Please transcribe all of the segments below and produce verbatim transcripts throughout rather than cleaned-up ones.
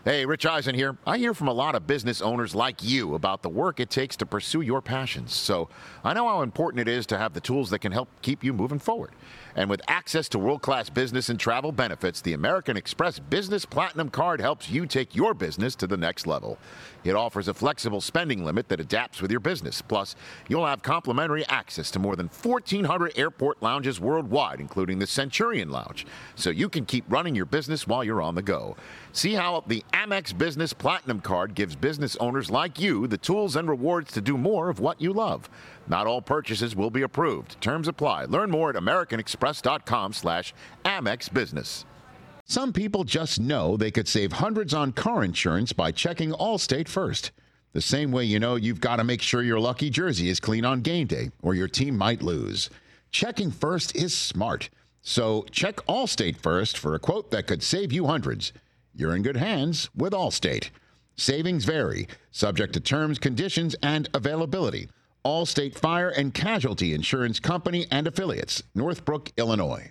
Hey, Rich Eisen here. I hear from a lot of business owners like you about the work it takes to pursue your passions. So I know how important it is to have the tools that can help keep you moving forward. And with access to world-class business and travel benefits, the American Express Business Platinum Card helps you take your business to the next level. It offers a flexible spending limit that adapts with your business. Plus, you'll have complimentary access to more than fourteen hundred airport lounges worldwide, including the Centurion Lounge, so you can keep running your business while you're on the go. See how the Amex Business Platinum Card gives business owners like you the tools and rewards to do more of what you love. Not all purchases will be approved. Terms apply. Learn more at americanexpress.com slash Amex Business. Some people just know they could save hundreds on car insurance by checking Allstate first. The same way you know you've got to make sure your lucky jersey is clean on game day or your team might lose. Checking first is smart. So check Allstate first for a quote that could save you hundreds. You're in good hands with Allstate. Savings vary, subject to terms, conditions, and availability. Allstate Fire and Casualty Insurance Company and Affiliates, Northbrook, Illinois.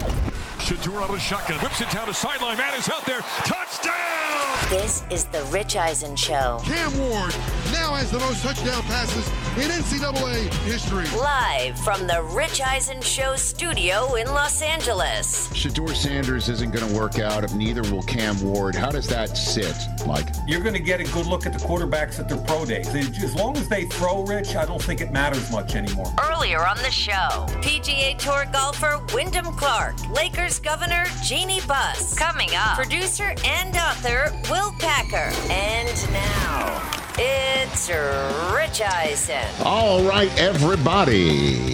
Shador on a shotgun, whips it down the sideline. Man is out there. Touchdown! This is the Rich Eisen Show. Cam Ward now has the most touchdown passes in N C double A history. Live from the Rich Eisen Show studio in Los Angeles. Shador Sanders isn't going to work out. Neither will Cam Ward. How does that sit, Mike? You're going to get a good look at the quarterbacks at their pro days. As long as they throw, Rich, I don't think it matters much anymore. Earlier on the show, P G A Tour golfer Wyndham Clark, Lakers Governor Jeannie Buss. Coming up, producer and author Will Packer. And now, it's Rich Eisen. All right, everybody.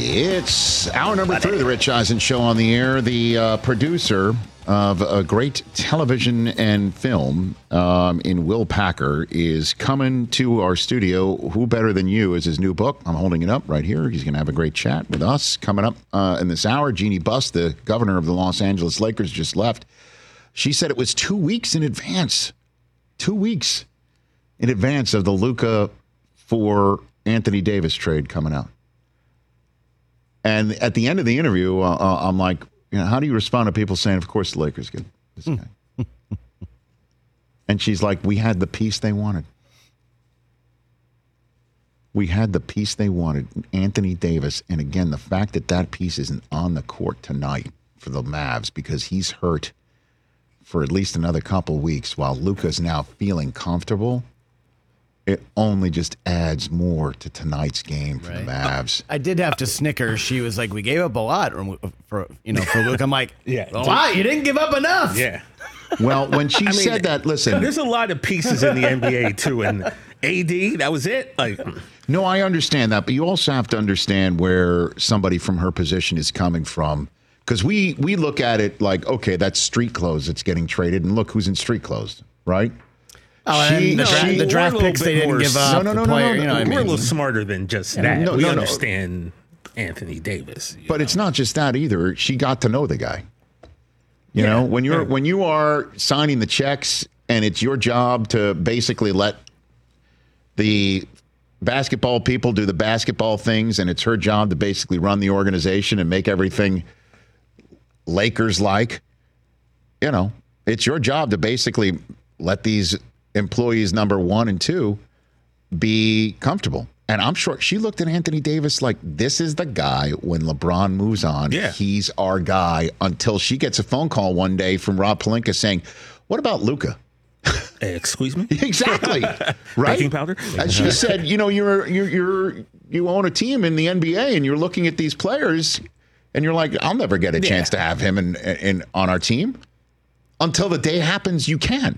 It's hour number three of the Rich Eisen Show on the air. The uh, producer of a great television and film um, in Will Packer is coming to our studio. Who better than you is his new book. I'm holding it up right here. He's going to have a great chat with us coming up uh, in this hour. Jeannie Buss, the governor of the Los Angeles Lakers, just left. She said it was two weeks in advance. Two weeks in advance of the Luka for Anthony Davis trade coming out. And at the end of the interview, uh, I'm like, you know, how do you respond to people saying, of course, the Lakers get this guy? And she's like, we had the piece they wanted. We had the piece they wanted, Anthony Davis. And again, the fact that that piece isn't on the court tonight for the Mavs because he's hurt for at least another couple weeks while Luka's now feeling comfortable, it only just adds more to tonight's game for right. the Mavs. I did have to snicker. She was like, we gave up a lot for, for you know, for Luka. I'm like, yeah, a lot? You didn't give up enough. Yeah. Well, when she I mean, said that, listen. There's a lot of pieces in the N B A, too. And A D, that was it? Like, no, I understand that. But you also have to understand where somebody from her position is coming from. Because we, we look at it like, okay, that's street clothes that's getting traded. And look who's in street clothes, right? Oh, she, and the, dra- she, the draft picks they didn't give up. No, no, no, the player, no, no, you know no. what I mean? We're a little smarter than just that. No, we no, understand no. Anthony Davis. But know? It's not just that either. She got to know the guy. You yeah. know, when you're yeah. when you are signing the checks and it's your job to basically let the basketball people do the basketball things, and it's her job to basically run the organization and make everything Lakers-like, you know, it's your job to basically let these employees number one and two be comfortable. And I'm sure she looked at Anthony Davis like, this is the guy when LeBron moves on. Yeah. He's our guy, until she gets a phone call one day from Rob Pelinka saying, what about Luka? Excuse me? Exactly. Right? Baking powder? And she said, you know, you're you're you're you own a team in the N B A and you're looking at these players and you're like, I'll never get a chance yeah. to have him in, in on our team. Until the day happens, you can.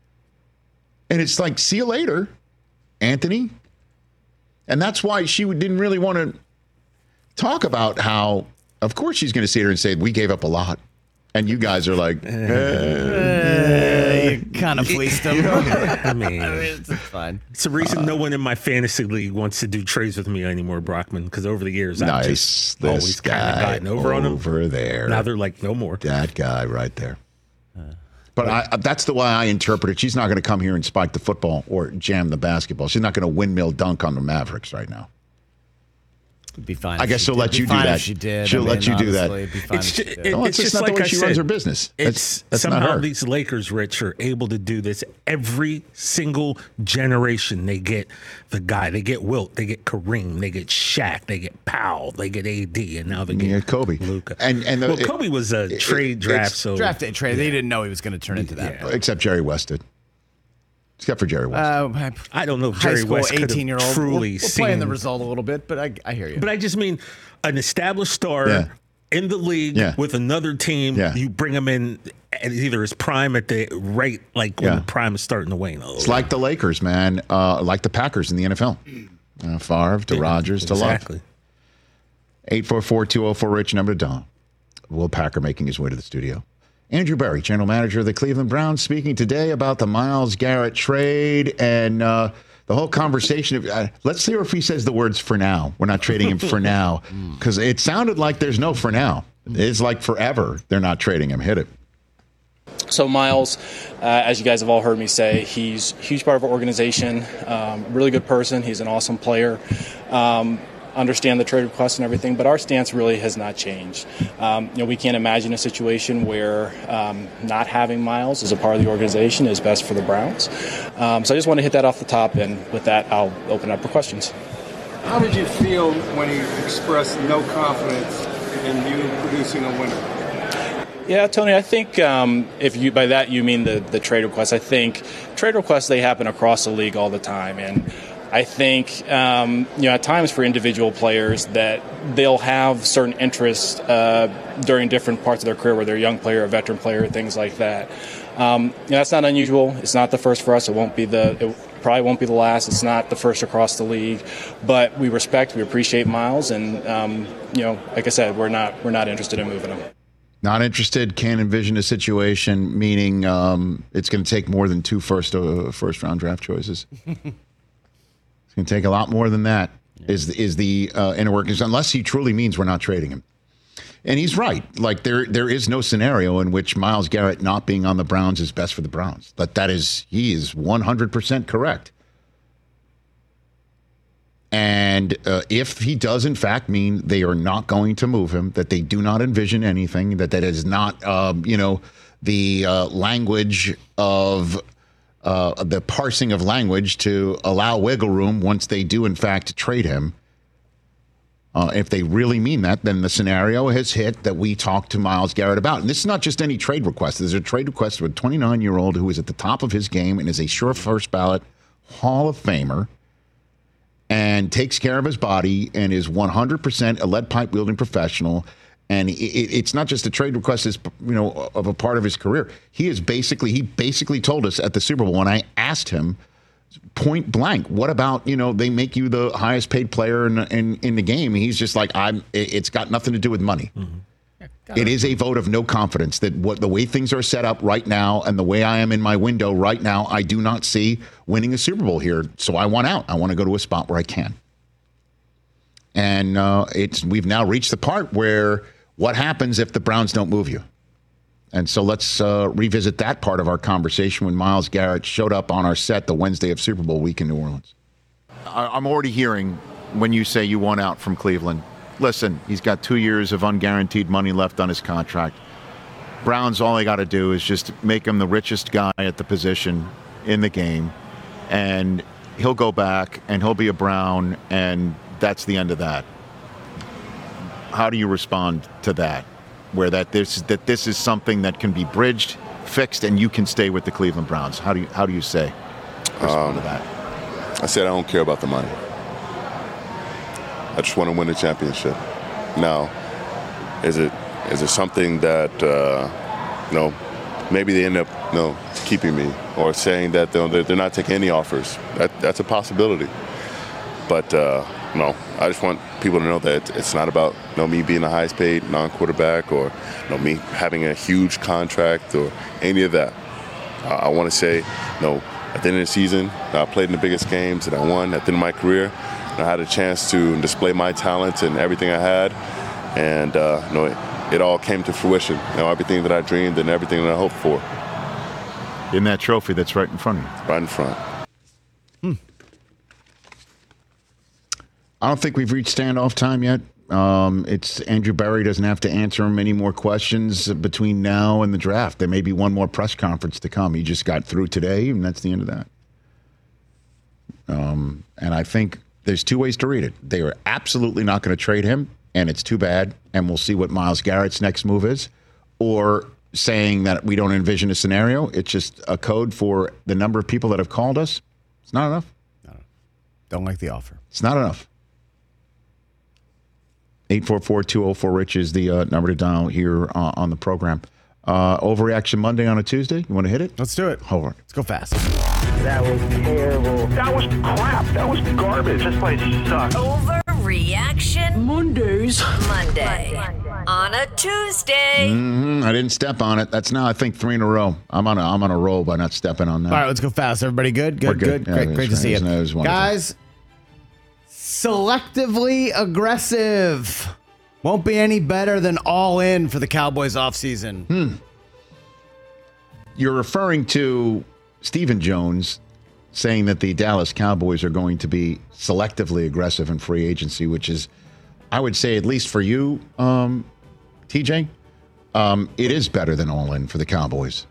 And it's like, see you later, Anthony. And that's why she didn't really want to talk about how, of course, she's going to sit here and say, we gave up a lot. And you guys are like, eh. uh, you kind of fleeced them. I mean, I mean it's, it's fine. It's the reason uh, no one in my fantasy league wants to do trades with me anymore, Brockman, because over the years, nice, I've just always kind of gotten over on them. Over there. Now they're like, no more. That guy right there. Uh, but I, that's the way I interpret it. She's not going to come here and spike the football or jam the basketball. She's not going to windmill dunk on the Mavericks right now. It'd be fine. I guess she'll let you do that. She did. She'll I mean, let you do that. honestly, it'd be fine It's, if she ju- did. it- No, it's it's just not like the way I she said, runs her business. It's That's- that's not somehow her. these Lakers, Rich, are able to do this every single generation. They get the guy, they get Wilt, they get Kareem, they get Shaq, they get Powell, they get A D, and now they get Yeah, Kobe. Luka. And- and the- well, it- Kobe was a it- trade it's draft, so Draft day trade. They didn't know he was going to turn into that. Yeah. Except Jerry West did. Except for Jerry West. Uh, I don't know if high Jerry school, West could have eighteen-year-old. truly we'll, we'll seen. play in the result a little bit, but I, I hear you. But I just mean an established star Yeah. in the league Yeah. with another team. Yeah. You bring him in at either his prime at the rate, like when Yeah. the prime is starting to wane. Oh, It's like the Lakers, man. Uh, like the Packers in the N F L. Uh, Favre to yeah, Rodgers to Love. exactly. eight four four, two oh four, RICH, number to Don. Will Packer making his way to the studio. Andrew Berry, general manager of the Cleveland Browns, speaking today about the Myles Garrett trade and uh, the whole conversation. Of, uh, let's hear if he says the words "for now." We're not trading him for now, because it sounded like there's no "for now." It's like forever. They're not trading him. Hit it. So Myles, uh, as you guys have all heard me say, he's a huge part of our organization, um, really good person. He's an awesome player. Um, understand the trade requests and everything, but our stance really has not changed. Um, you know, we can't imagine a situation where um, not having Myles as a part of the organization is best for the Browns. Um, so I just want to hit that off the top, and with that, I'll open up for questions. How did you feel when he expressed no confidence in you producing a winner? Yeah, Tony, I think um, if you by that you mean the, the trade requests, I think trade requests, they happen across the league all the time. And I think, um, you know, at times for individual players that they'll have certain interests uh, during different parts of their career, where they're a young player, a veteran player, things like that. Um, you know, that's not unusual. It's not the first for us. It won't be the it probably won't be the last. It's not the first across the league. But we respect, we appreciate Myles. And, um, you know, like I said, we're not we're not interested in moving him. Not interested. Can't envision a situation, meaning um, it's going to take more than two first uh, first round draft choices. It's going to take a lot more than that. Is is the uh, inner workings? Unless he truly means we're not trading him, and he's right. Like there there is no scenario in which Myles Garrett not being on the Browns is best for the Browns. But that is he is one hundred percent correct. And uh, if he does, in fact, mean they are not going to move him, that they do not envision anything, that that is not, um, you know, the uh, language of uh, the parsing of language to allow wiggle room once they do, in fact, trade him. Uh, if they really mean that, then the scenario has hit that we talked to Myles Garrett about. And this is not just any trade request. There's a trade request with a twenty-nine-year-old who is at the top of his game and is a sure first ballot Hall of Famer, and takes care of his body and is one hundred percent a lead pipe wielding professional. And it, it's not just a trade request, as you know, of a part of his career. He is basically, he basically told us at the Super Bowl when I asked him point blank, what about, you know, they make you the highest paid player in in, in the game. And he's just like, I'm. It's got nothing to do with money. Mm-hmm. It is a vote of no confidence that what the way things are set up right now and the way I am in my window right now, I do not see winning a Super Bowl here. So I want out. I want to go to a spot where I can. And uh, it's we've now reached the part where what happens if the Browns don't move you? And so let's uh, revisit that part of our conversation when Myles Garrett showed up on our set the Wednesday of Super Bowl week in New Orleans. I'm already hearing when you say you want out from Cleveland. Listen, he's got two years of unguaranteed money left on his contract. Browns, all they got to do is just make him the richest guy at the position in the game, and he'll go back and he'll be a Brown, and that's the end of that. How do you respond to that, where that this that this is something that can be bridged, fixed, and you can stay with the Cleveland Browns? How do you how do you say respond um, to that? I said I don't care about the money. I just want to win a championship. Now, is it is it something that uh, you know, maybe they end up you know keeping me or saying that they're, they're not taking any offers? That that's a possibility. But uh, no, I just want people to know that it's not about you know me being the highest paid non-quarterback or you know me having a huge contract or any of that. Uh, I want to say, you know, at the end of the season, I played in the biggest games that I won at the end of my career. I had a chance to display my talent and everything I had, and uh, you know, it, it all came to fruition. You know, everything that I dreamed and everything that I hoped for. In that trophy that's right in front of you. Right in front. Hmm. I don't think we've reached standoff time yet. Um, it's Andrew Berry doesn't have to answer him any more questions between now and the draft. There may be one more press conference to come. He just got through today, and that's the end of that. Um, and I think there's two ways to read it. They are absolutely not going to trade him, and it's too bad, and we'll see what Myles Garrett's next move is. Or saying that we don't envision a scenario. It's just a code for the number of people that have called us. It's not enough. No, don't like the offer. It's not enough. eight four four, two oh four, Rich is the uh, number to dial here uh, on the program. Uh, Overreaction Monday on a Tuesday. You want to hit it? Let's do it. Over. Let's go fast. That was terrible. That was crap. That was garbage. This place sucks. Overreaction Mondays. Monday. On a Tuesday. Mm-hmm. I didn't step on it. That's now, I think, three in a row. I'm on a, I'm on a roll by not stepping on that. All right, let's go fast. Everybody good? Good, We're good. good. Yeah, Great, great to right. see you. It was- it was wonderful. Guys, selectively aggressive. Won't be any better than all in for the Cowboys offseason. Hmm. You're referring to Stephen Jones saying that the Dallas Cowboys are going to be selectively aggressive in free agency, which is, I would say, at least for you, um, T J, um, it is better than all in for the Cowboys.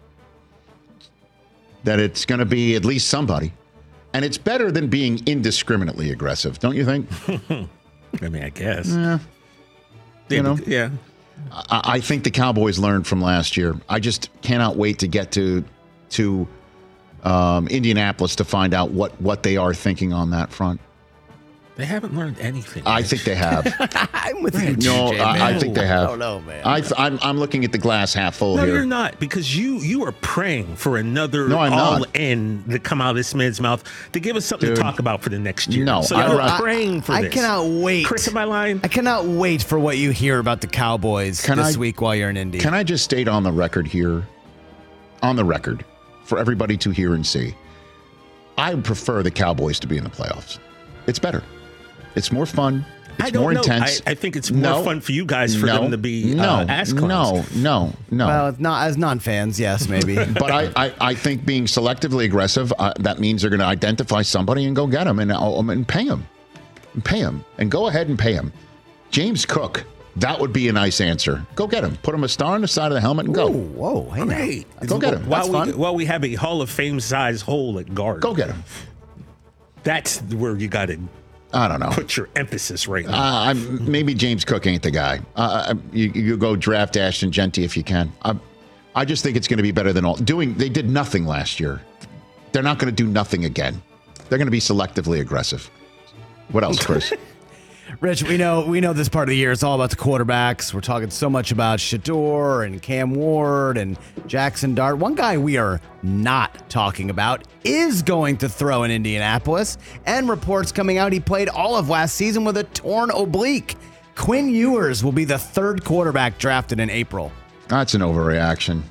That it's going to be at least somebody. And it's better than being indiscriminately aggressive, don't you think? I mean, I guess. Yeah. You know? Yeah. I, I think the Cowboys learned from last year. I just cannot wait to get to to um, Indianapolis to find out what, what they are thinking on that front. They haven't learned anything. I think they have. I'm with you, No, T J, I, I man. think they have. I don't know, man. I th- I'm, I'm looking at the glass half full No, here. you're not, because you you are praying for another No, I'm all not. in to come out of this man's mouth to give us something Dude. to talk about for the next year. No, so I- you're I- praying for I this. cannot wait. Chris, am I lying? I cannot wait for what you hear about the Cowboys Can this I- week while you're in Indy. Can I just state on the record here, on the record, for everybody to hear and see, I would prefer the Cowboys to be in the playoffs. It's better. It's more fun. It's I don't more know. intense. I, I think it's more No. fun for you guys for no, them to be no, uh, ass clowns. no, no, no. Well, it's not as non-fans, yes, maybe. But I, I, I think being selectively aggressive, uh, that means they're going to identify somebody and go get them and, uh, and pay them. And pay them. And go ahead and pay them. James Cook, that would be a nice answer. Go get him. Put him a star on the side of the helmet and go. Ooh, whoa, hey, Great. Go get him. While That's we, fun. while we have a Hall of Fame size hole at guard. Go get him. That's where you got to I don't know. put your emphasis right now. Uh, I'm, maybe James Cook ain't the guy. Uh, I- you, you go draft Ashton Genty if you can. I, I just think it's going to be better than all. Doing they did nothing last year. They're not going to do nothing again. They're going to be selectively aggressive. What else, Chris? Rich, we know we know this part of the year it's all about the quarterbacks. We're talking so much about Shador and Cam Ward and Jackson Dart. One guy we are not talking about is going to throw in Indianapolis, and reports coming out he played all of last season with a torn oblique. Quinn Ewers will be the third quarterback drafted in April. That's an overreaction.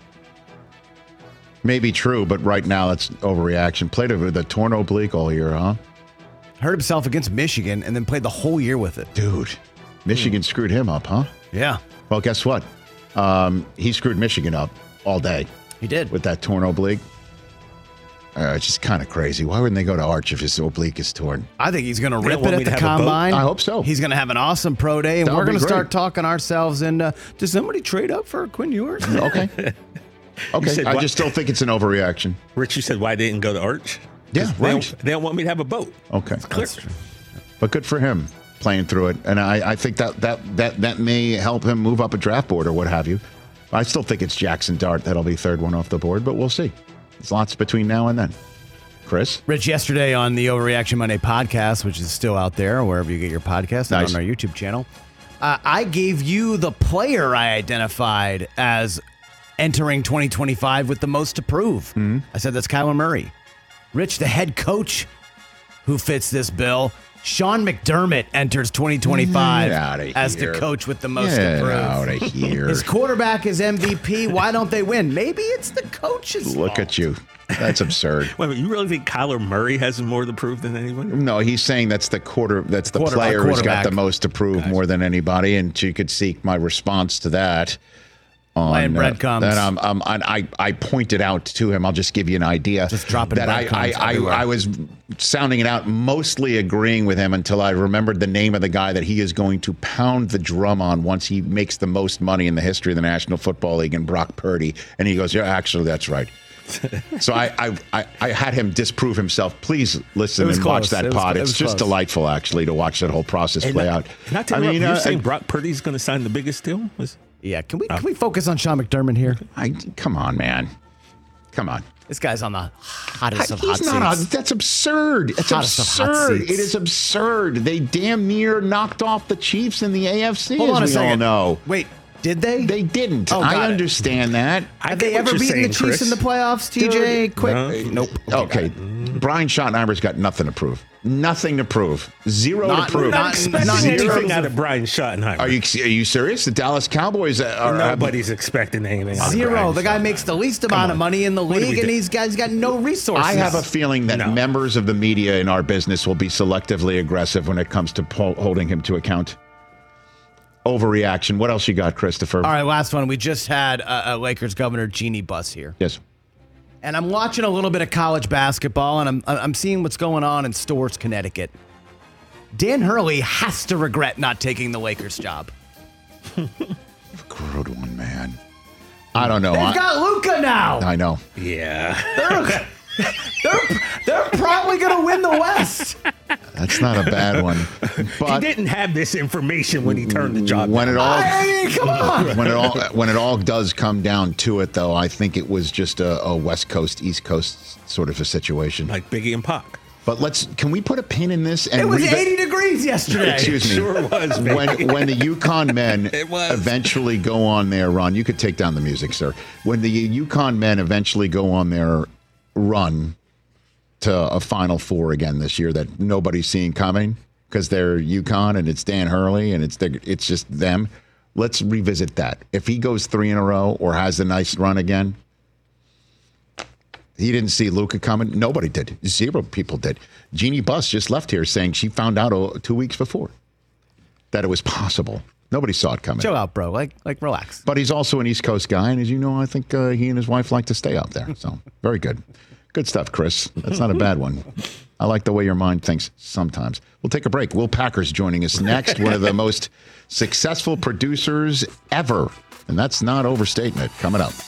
Maybe true, but right now that's overreaction. Played with a torn oblique all year, huh? Hurt himself against Michigan and then played the whole year with it. Dude, Michigan screwed him up, huh? Yeah, Well, guess what? Um, he screwed Michigan up all day he did. with that torn oblique. Uh, it's just kind of crazy. Why wouldn't they go to Arch if his oblique is torn? I think he's going to They rip don't want it me at to the have a boat? combine. I hope so. He's going to have an awesome pro day, and That we're would going be to start great. talking ourselves into, does somebody trade up for Quinn Ewers? Okay. Okay. said I what? just still think it's an overreaction. Rich, you said why they didn't go to Arch? Yeah, 'Cause they right. Don't, they don't want me to have a boat. Okay. Clear. But good for him playing through it. And I, I think that, that that that may help him move up a draft board or what have you. I still think it's Jackson Dart that'll be third one off the board, but we'll see. There's lots between now and then. Chris? Rich, yesterday on the Overreaction Monday podcast, which is still out there, wherever you get your podcast, and Nice. on our YouTube channel, uh, I gave you the player I identified as entering twenty twenty-five with the most to prove. Mm-hmm. I said that's Kyler Murray. Rich, the head coach who fits this bill, Sean McDermott enters twenty twenty-five Get outta as the here. coach with the most Get to prove. outta here. His quarterback is M V P. Why don't they win? Maybe it's the coach's Look fault. at you. That's absurd. Wait a minute, you really think Kyler Murray has more to prove than anyone? No, he's saying that's the quarter. That's the Quarter- player who's got quarterback. the most to prove more than anybody, and you could seek my response to that. on Laying uh, breadcrumbs. that um, um, I I pointed out to him. I'll just give you an idea. Just dropping that I I, I, I was sounding it out, mostly agreeing with him until I remembered the name of the guy that he is going to pound the drum on once he makes the most money in the history of the National Football League, and Brock Purdy. And he goes, yeah, actually, that's right. So I, I I I had him disprove himself. Please listen and close. watch that It was- pod. it It's was just close. delightful, actually, to watch that whole process And play not- out. Not to I interrupt, mean, you're uh, saying Brock Purdy's going to sign the biggest deal? Was, Yeah, can we can we focus on Sean McDermott here? I come on, man, come on. This guy's on the hottest of He's hot not seats. On, that's absurd. It's Hottest of hot absurd. seats. It is absurd. They damn near knocked off the Chiefs in the A F C, Hold as on a we all second. know. Wait, did they? They didn't. Oh, got I it. understand that. Have they ever beaten the Chiefs in the playoffs, T J? Quick. Nope. Okay. Brian Schottenheimer's got nothing to prove. Nothing to prove. Zero Not- to prove. not- expecting not in anything terms out of- of Brian Schottenheimer. Are you are you serious? The Dallas Cowboys are Nobody's expecting anything. out of Zero. Brian The guy Schottenheimer. makes the least amount of money in the What do league, we and do? these guys got no resources. I have a feeling that No. members of the media in our business will be selectively aggressive when it comes to po- holding him to account. Overreaction. What else you got, Christopher? All right, last one. We just had uh, uh, Lakers Governor Jeannie Buss here. Yes. And I'm watching a little bit of college basketball, and I'm I'm seeing what's going on in Storrs, Connecticut. Dan Hurley has to regret not taking the Lakers job. Good one, man. I don't know. They've I, got Luka now. I know. Yeah. They're, they're, they're probably going to win the West. That's not a bad one. He But didn't have this information when he turned the job when down. it all I mean, come on. when it all when it all does come down to it, though, I think it was just a, a West Coast East Coast sort of a situation. Like Biggie and Pac. But let's can we put a pin in this? And It was revi- eighty degrees yesterday. Excuse me. Sure was, baby. When when the Yukon men It was. eventually go on their run, you could take down the music, sir. When the Yukon men eventually go on their run to a Final Four again this year that nobody's seeing coming because they're Yukon and it's Dan Hurley and it's the, it's just them. Let's revisit that. If he goes three in a row or has a nice run again, he didn't see Luka coming. Nobody did. Zero people did. Jeannie Buss just left here saying she found out oh, two weeks before that it was possible. Nobody saw it coming. Chill out, bro. Like, like, relax. But he's also an East Coast guy, and as you know, I think uh, he and his wife like to stay out there. So very good. Good stuff, Chris. That's not a bad one. I like the way your mind thinks sometimes. We'll take a break. Will Packer's joining us next, one of the most successful producers ever. And that's not overstatement. Coming up.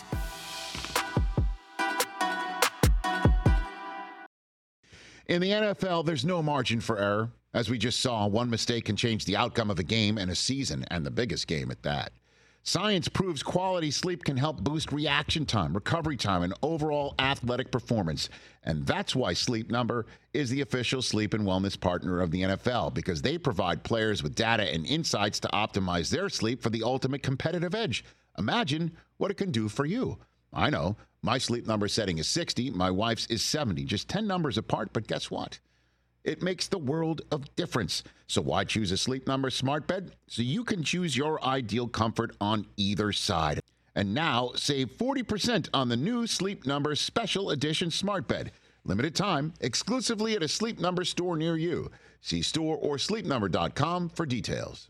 In the N F L, there's no margin for error. As we just saw, one mistake can change the outcome of a game and a season, and the biggest game at that. Science proves quality sleep can help boost reaction time, recovery time, and overall athletic performance. And that's why Sleep Number is the official sleep and wellness partner of the N F L, because they provide players with data and insights to optimize their sleep for the ultimate competitive edge. Imagine what it can do for you. I know. My Sleep Number setting is sixty. My wife's is seventy. Just ten numbers apart, but guess what? It makes the world of difference. So why choose a Sleep Number smart bed? So you can choose your ideal comfort on either side. And now save forty percent on the new Sleep Number Special Edition smart bed. Limited time, exclusively at a Sleep Number store near you. See store or sleep number dot com for details.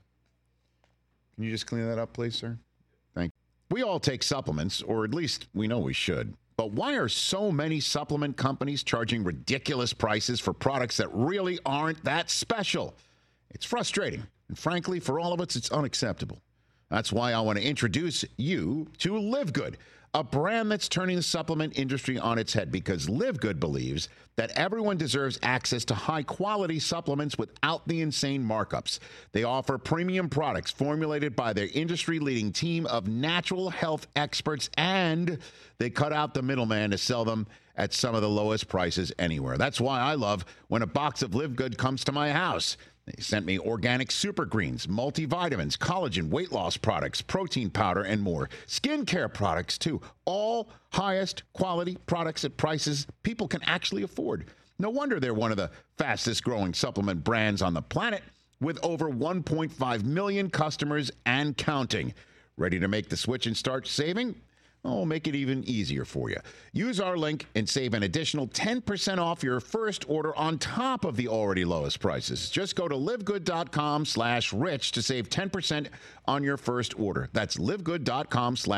Can you just clean that up, please, sir? Thank you. We all take supplements, or at least we know we should. But why are so many supplement companies charging ridiculous prices for products that really aren't that special? It's frustrating. And frankly, for all of us, it's unacceptable. That's why I want to introduce you to Live Good, a brand that's turning the supplement industry on its head, because Live Good believes that everyone deserves access to high-quality supplements without the insane markups. They offer premium products formulated by their industry-leading team of natural health experts, and they cut out the middleman to sell them at some of the lowest prices anywhere. That's why I love when a box of Live Good comes to my house. They sent me organic super greens, multivitamins, collagen, weight loss products, protein powder, and more. Skincare products, too. All highest quality products at prices people can actually afford. No wonder they're one of the fastest growing supplement brands on the planet, with over one point five million customers and counting. Ready to make the switch and start saving? Oh, we'll make it even easier for you. Use our link and save an additional ten percent off your first order on top of the already lowest prices. Just go to livegood.com slash rich to save ten percent on your first order. That's livegood.com slash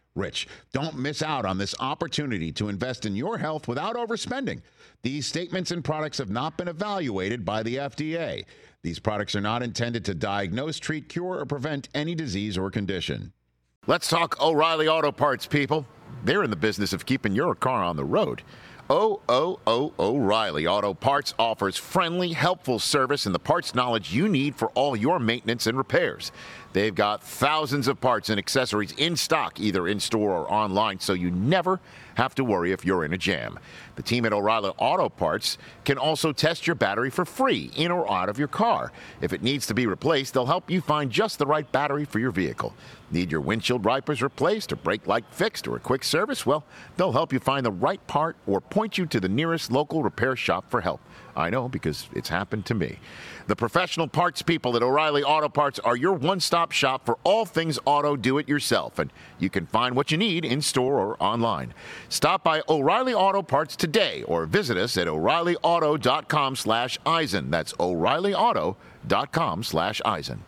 Rich, don't miss out on this opportunity to invest in your health without overspending. These statements and products have not been evaluated by the F D A. These products are not intended to diagnose, treat, cure, or prevent any disease or condition. Let's talk O'Reilly Auto Parts, people. They're in the business of keeping your car on the road. O O O O'Reilly Auto Parts offers friendly, helpful service and the parts knowledge you need for all your maintenance and repairs. They've got thousands of parts and accessories in stock, either in-store or online, so you never have to worry if you're in a jam. The team at O'Reilly Auto Parts can also test your battery for free, in or out of your car. If it needs to be replaced, they'll help you find just the right battery for your vehicle. Need your windshield wipers replaced or brake light fixed or a quick service? Well, they'll help you find the right part or point you to the nearest local repair shop for help. I know, because it's happened to me. The professional parts people at O'Reilly Auto Parts are your one-stop shop for all things auto do-it-yourself, and you can find what you need in-store or online. Stop by O'Reilly Auto Parts today or visit us at O'Reilly Auto dot com slash Eisen. That's O'Reilly Auto dot com slash Eisen.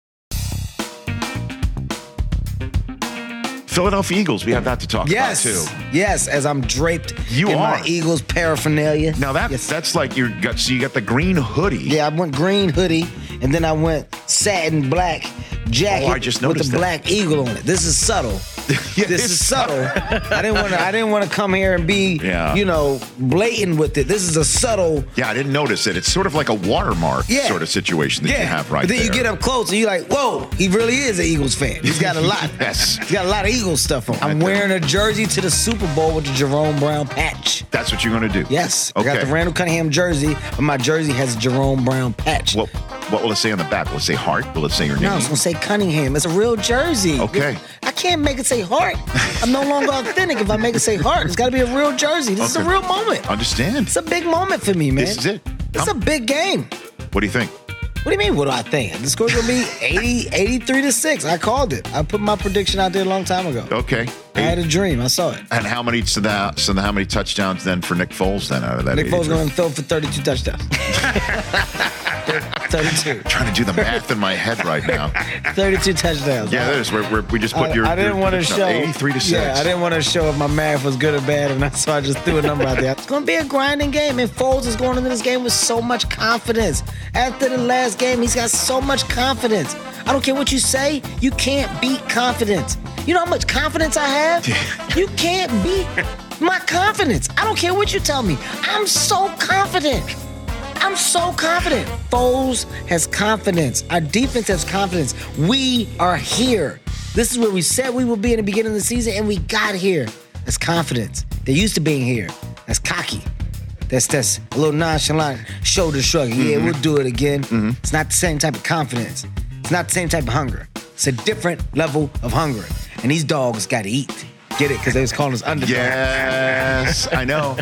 Philadelphia Eagles, we have that to talk yes. about too. Yes, as I'm draped you in are. my Eagles paraphernalia. Now that yes. that's like you got so you got the green hoodie. Yeah, I went green hoodie and then I went satin black jacket oh, I just with the that. black eagle on it. This is subtle. yeah, this is subtle. I didn't want to. I didn't want to come here and be, yeah. you know, blatant with it. This is a subtle. Yeah, I didn't notice it. It's sort of like a watermark yeah. sort of situation that yeah. you have right but then there. you get up close and you're like, whoa, he really is an Eagles fan. He's got a lot. yes, he's got a lot of Eagles stuff on. I'm wearing a jersey to the Super Bowl with the Jerome Brown patch. That's what you're going to do. Yes, okay. I got the Randall Cunningham jersey, but my jersey has a Jerome Brown patch. Well, what will it say on the back? Will it say Hart? Will it say your name? No, it's going to say Cunningham. It's a real jersey. Okay. I can't make it say Hart. I'm no longer authentic if I make it say Hart. It's got to be a real jersey. This okay. is a real moment. Understand. It's a big moment for me, man. This is it. It's I'm, a big game. What do you think? What do you mean, what do I think? The score's going to be eighty, eighty-three to six. I called it. I put my prediction out there a long time ago. Okay. I had a dream. I saw it. And how many so that so how many touchdowns then for Nick Foles then out of that? Nick Foles going to throw for thirty-two touchdowns. thirty-two. I'm trying to do the math in my head right now. thirty-two touchdowns. Yeah, there's where, where we just put I, your. I didn't your want to show eighty-three to six. Yeah, I didn't want to show if my math was good or bad, and that's why I just threw a number out there. It's going to be a grinding game, and Foles is going into this game with so much confidence. After the last game, he's got so much confidence. I don't care what you say, you can't beat confidence. You know how much confidence I have? You can't beat my confidence. I don't care what you tell me. I'm so confident. I'm so confident. Foles has confidence. Our defense has confidence. We are here. This is where we said we would be in the beginning of the season, and we got here. That's confidence. They're used to being here. That's cocky. That's that's a little nonchalant, shoulder shrugging. Mm-hmm. Yeah, we'll do it again. Mm-hmm. It's not the same type of confidence. It's not the same type of hunger. It's a different level of hunger. And these dogs got to eat. Get it? Because they was calling us underdogs. Yes, I know.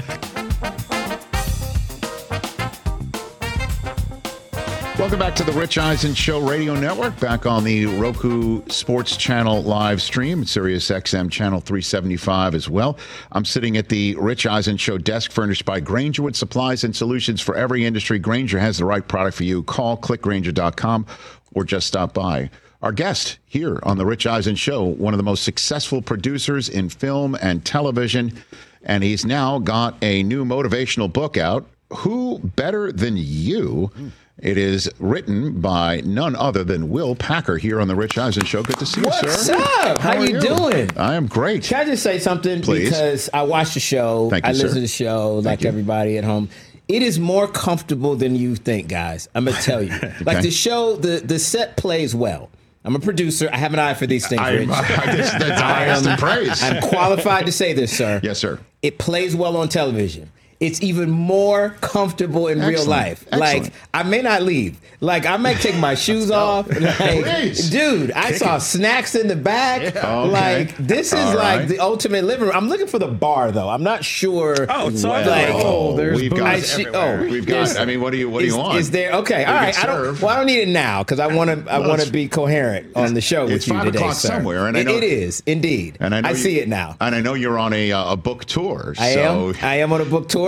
Welcome back to the Rich Eisen Show Radio Network, back on the Roku Sports Channel live stream, Sirius X M Channel three seventy-five as well. I'm sitting at the Rich Eisen Show desk furnished by Grainger with supplies and solutions for every industry. Grainger has the right product for you. Call click grainger dot com or just stop by. Our guest here on the Rich Eisen Show, one of the most successful producers in film and television, and he's now got a new motivational book out, Who Better Than You? It is written by none other than Will Packer here on the Rich Eisen Show. Good to see you, What's sir. What's up? How, How you, you doing? I am great. Can I just say something? Please. Because I watch the show. Thank you, I listen sir. to the show Thank like you. everybody at home. It is more comfortable than you think, guys. I'm going to tell you. okay. Like the show, the, the set plays well. I'm a producer. I have an eye for these things, Rich. I, I, that's that's highest in praise. I'm qualified to say this, sir. Yes, sir. It plays well on television. It's even more comfortable in Excellent. real life. Excellent. Like, I may not leave. Like, I might take my shoes off. Like, dude, I saw snacks in the back. Yeah. Okay. Like, this is All like right. the ultimate living room. I'm looking for the bar, though. I'm not sure. Oh, it's well, like, oh, there's we've booze got, I see- everywhere. oh, we've got. I mean, what do you what do is, you want? Is there okay? All We right. can I don't. serve. Well, I don't need it now because I want to. I Well, want it's- to be coherent on the show with it's you five today, o'clock sir. somewhere, and I It- know- it is indeed. And I, know I you- see it now. And I know you're on a uh, a book tour. I so am. I am on a book tour.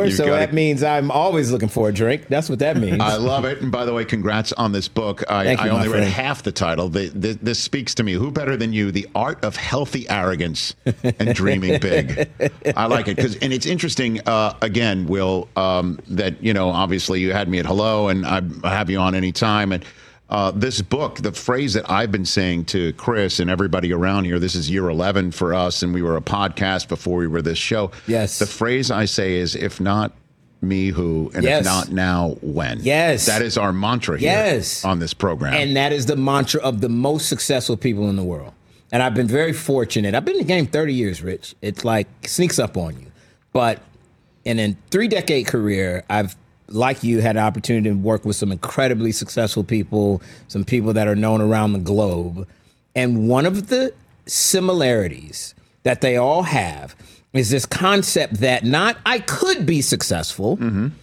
hour, You so gotta- that means I'm always looking for a drink. That's what that means. I love it. And by the way, congrats on this book. I, Thank you, I only my read friend. half the title. The, the, this speaks to me. Who better than you? The Art of Healthy Arrogance and Dreaming Big. I like it because, and it's interesting. Uh, again, Will, um, that you know, obviously you had me at hello, and I have you on anytime. And uh, this book, the phrase that I've been saying to Chris and everybody around here, this is year eleven for us, and we were a podcast before we were this show. Yes. The phrase I say is, if not me, who, and Yes. if not now, when. Yes. That is our mantra here Yes. on this program. And that is the mantra of the most successful people in the world. And I've been very fortunate. I've been in the game thirty years, Rich. It's like sneaks up on you. But in a three-decade career, I've, like you, had an opportunity to work with some incredibly successful people, some people that are known around the globe. And one of the similarities that they all have is this concept that not I could be successful,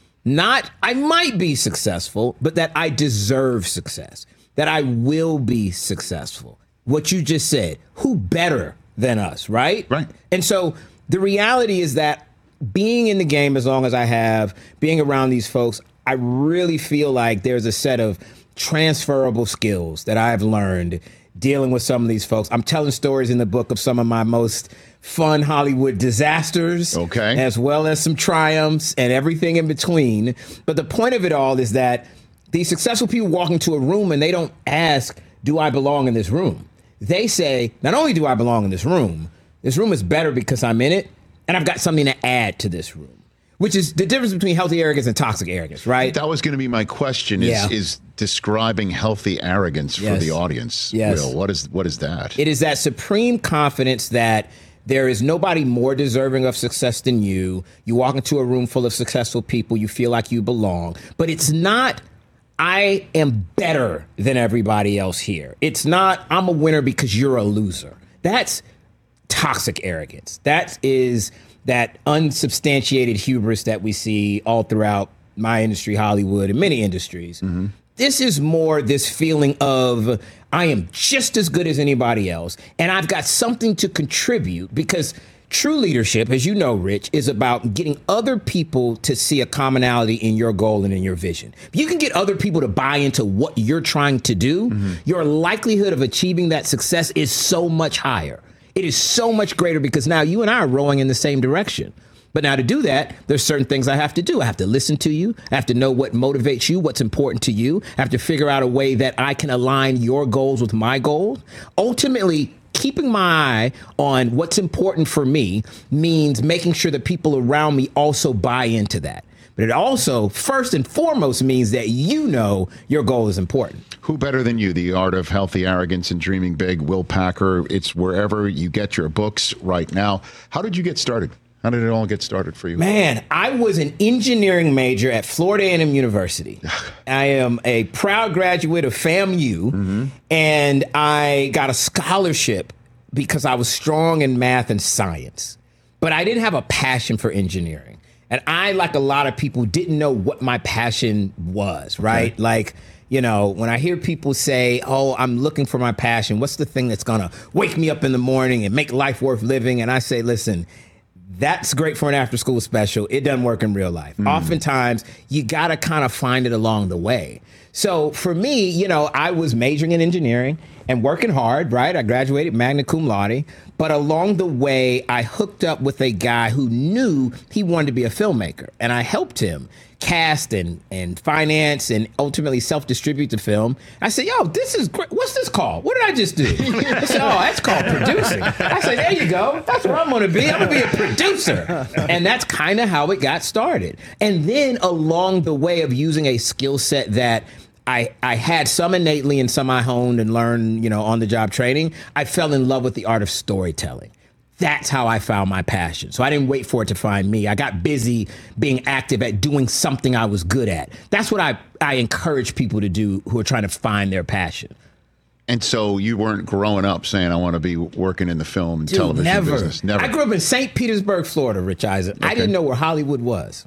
not I might be successful, but that I deserve success, that I will be successful. What you just said, who better than us, right? Right. And so the reality is that being in the game as long as I have, being around these folks, I really feel like there's a set of transferable skills that I've learned dealing with some of these folks. I'm telling stories in the book of some of my most fun Hollywood disasters, Okay. as well as some triumphs and everything in between. But the point of it all is that these successful people walk into a room and they don't ask, do I belong in this room? They say, not only do I belong in this room, this room is better because I'm in it, and I've got something to add to this room, which is the difference between healthy arrogance and toxic arrogance, right? That was going to be my question, is, Yeah. is describing healthy arrogance for Yes. the audience. Yes. Will, what is what is that? It is that supreme confidence that there is nobody more deserving of success than you. You walk into a room full of successful people, you feel like you belong. But it's not, I am better than everybody else here. It's not, I'm a winner because you're a loser. That's toxic arrogance. That is that unsubstantiated hubris that we see all throughout my industry, Hollywood, and many industries. This is more this feeling of I am just as good as anybody else, and I've got something to contribute, because true leadership, as you know, Rich, is about getting other people to see a commonality in your goal and in your vision. If you can get other people to buy into what you're trying to do, your likelihood of achieving that success is so much higher. It is so much greater because now you and I are rowing in the same direction. But now to do that, there's certain things I have to do. I have to listen to you. I have to know what motivates you, what's important to you. I have to figure out a way that I can align your goals with my goals. Ultimately, keeping my eye on what's important for me means making sure that people around me also buy into that. But it also, first and foremost, means that you know your goal is important. Who better than you? The Art of Healthy Arrogance and Dreaming Big, Will Packer. It's wherever you get your books right now. How did you get started? How did it all get started for you? Man, I was an engineering major at Florida A and M University. I am a proud graduate of FAMU, Mm-hmm. and I got a scholarship because I was strong in math and science. But I didn't have a passion for engineering. And I, like a lot of people, didn't know what my passion was, right? Okay. Like, you know, when I hear people say, oh, I'm looking for my passion, what's the thing that's going to wake me up in the morning and make life worth living? And I say, listen, that's great for an after school special. It doesn't work in real life. Mm. Oftentimes, you got to kind of find it along the way. So for me, you know, I was majoring in engineering and working hard, right? I graduated magna cum laude. But along the way, I hooked up with a guy who knew he wanted to be a filmmaker. And I helped him cast and, and finance and ultimately self-distribute the film. I said, yo, this is great. What's this called? What did I just do? I said, oh, that's called producing. I said, there you go. That's what I'm going to be. I'm going to be a producer. And that's kind of how it got started. And then along the way of using a skill set that I, I had some innately and some I honed and learned, you know, on the job training, I fell in love with the art of storytelling. That's how I found my passion. So I didn't wait for it to find me. I got busy being active at doing something I was good at. That's what I, I encourage people to do who are trying to find their passion. And so you weren't growing up saying, I want to be working in the film and Dude, television never. business. Never. I grew up in Saint Petersburg, Florida, Rich Eisen. I Okay. didn't know where Hollywood was.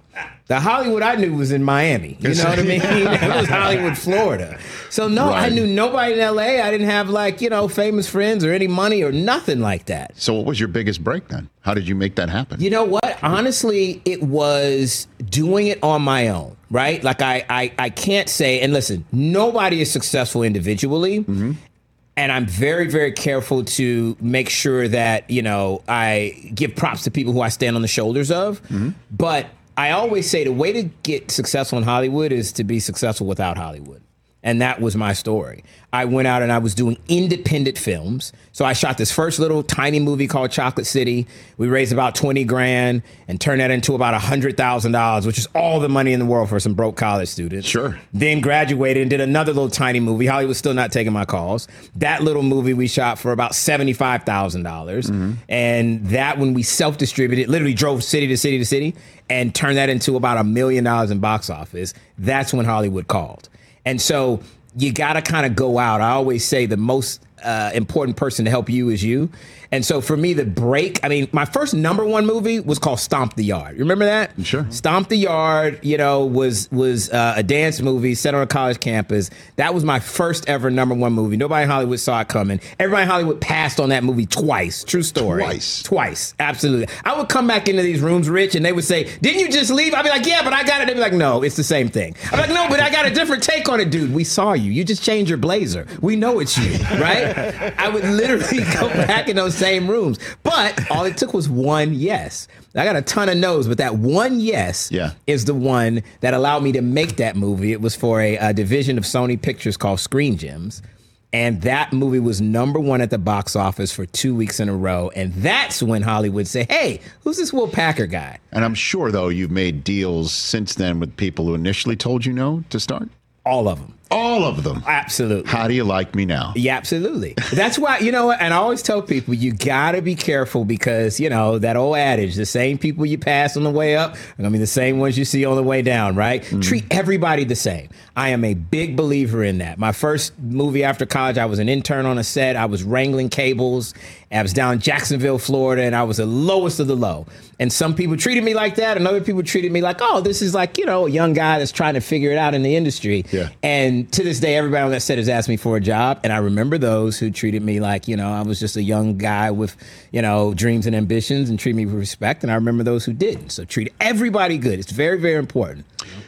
The Hollywood I knew was in Miami. You know what I mean? It was Hollywood, Florida. So, no, Right. I knew nobody in L A. I didn't have, like, you know, famous friends or any money or nothing like that. So what was your biggest break then? How did you make that happen? You know what? Honestly, it was doing it on my own, right? Like, I, I, I can't say, and listen, nobody is successful individually. Mm-hmm. And I'm very, very careful to make sure that, you know, I give props to people who I stand on the shoulders of. Mm-hmm. But I always say the way to get successful in Hollywood is to be successful without Hollywood. And that was my story. I went out and I was doing independent films. So I shot this first little tiny movie called Chocolate City. We raised about twenty grand and turned that into about one hundred thousand dollars, which is all the money in the world for some broke college students. Sure. Then graduated and did another little tiny movie. Hollywood's still not taking my calls. That little movie we shot for about seventy-five thousand dollars. Mm-hmm. And that one we self-distributed, literally drove city to city to city and turned that into about a million dollars in box office. That's when Hollywood called. And so you got to kind of go out. I always say the most uh, important person to help you is you. And so for me, the break, I mean, my first number one movie was called Stomp the Yard. You remember that? Sure. Stomp the Yard, you know, was was uh, a dance movie set on a college campus. That was my first ever number one movie. Nobody in Hollywood saw it coming. Everybody in Hollywood passed on that movie twice. True story. Twice. Twice. Absolutely. I would come back into these rooms, Rich, and they would say, didn't you just leave? I'd be like, yeah, but I got it. They'd be like, no, it's the same thing. I'm like, no, but I got a different take on it, dude. We saw you. You just changed your blazer. We know it's you, right? I would literally go back in those same rooms. But all it took was one yes. I got a ton of no's, but that one yes Yeah. is the one that allowed me to make that movie. It was for a, a division of Sony Pictures called Screen Gems. And that movie was number one at the box office for two weeks in a row. And that's when Hollywood said, hey, who's this Will Packer guy? And I'm sure, though, you've made deals since then with people who initially told you no to start? All of them. All of them. Absolutely. How do you like me now? Yeah, absolutely. That's why, you know what? And I always tell people, you got to be careful because, you know, that old adage, the same people you pass on the way up are going to be the same ones you see on the way down, right? Mm. Treat everybody the same. I am a big believer in that. My first movie after college, I was an intern on a set. I was wrangling cables. I was down in Jacksonville, Florida, and I was the lowest of the low. And some people treated me like that, and other people treated me like, oh, this is like, you know, a young guy that's trying to figure it out in the industry. Yeah. And to this day, everybody on that set has asked me for a job. And I remember those who treated me like, you know, I was just a young guy with, you know, dreams and ambitions and treat me with respect. And I remember those who didn't. So treat everybody good. It's very, very important.